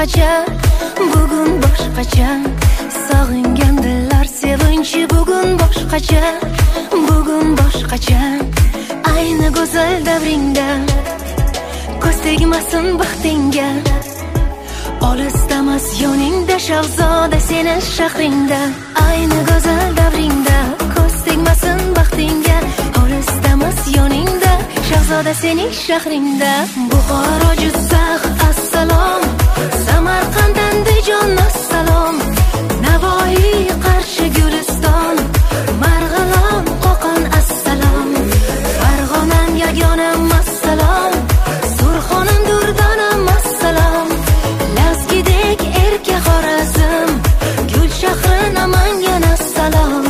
boshqacha, bugun boshqacha. Sog'ingan dillar sevinchi bugun boshqacha, bugun boshqacha. Ayni go'zal davringda ko'z tegmasin baxtingga. Olisdamas yoningda shahzoda seni shahringda. Ayni go'zal davringda ko'z tegmasin baxtingga. Olisdamas yoningda shahzoda seni shahringda. Buxoro Jizzax assalom, Samarqand Andijon assalom, Navoiy Qarshi Guliston, Marg'ilon Qo'qon assalom, Farg'onam yagonam assalom, Surxonim Durdonam assalom, Lazgidek Erka Xorazm, Gul shahri Namangan assalom.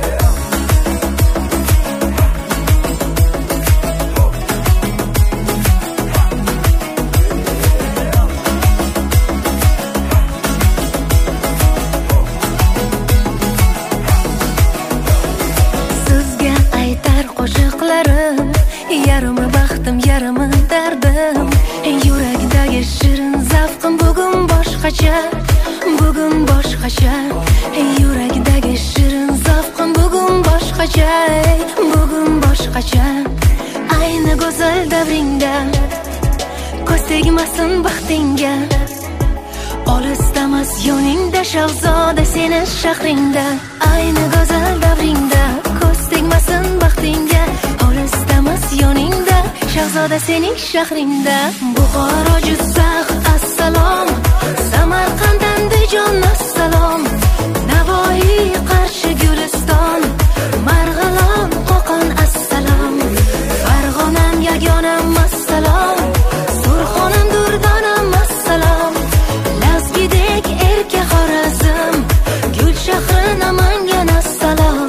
Qo'shiqlarim yarimi baxtim, yarimi dardim. Yurakdagi shirin zavqim bugun boshqacha, bugun boshqacha. Yurakdagi shirin zavqim bugun boshqacha, bugun boshqacha. Ayni go'zal davringda ko'z tegmasin baxtingga. Olisdamas yoningda shahzoda seni shahringda. Ayni go'zal davringda ko'z tegmasin baxtingga. Olisdamas yoningda shahzoda seni shahringda. Buxoro Jizzax assalom, Samarqand Andijon assalom, Navoiy Qarshi Guliston, Marg'ilon Qo'qon assalom, Farg'onam yagonam assalom, Surxonim Durdonam assalom, Lazgidek Erka Xorazm, Gul shahri Namangan assalom.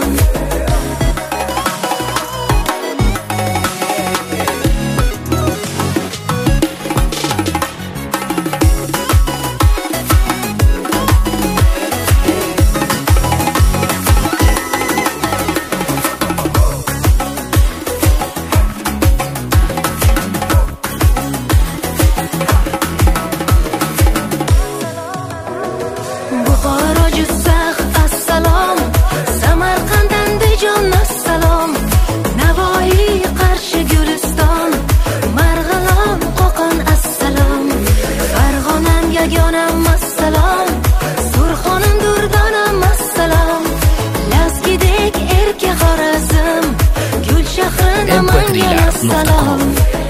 Buxoro Jizzax assalom, Samarqand Andijon assalom, Navoiy Qarshi Guliston, Marg'ilon Qo'qon assalom, Farg'onam yagonam assalom, Surxonim Durdonam assalom, Lazgidek Erka Xorazm, Gul shahri Namangan assalom.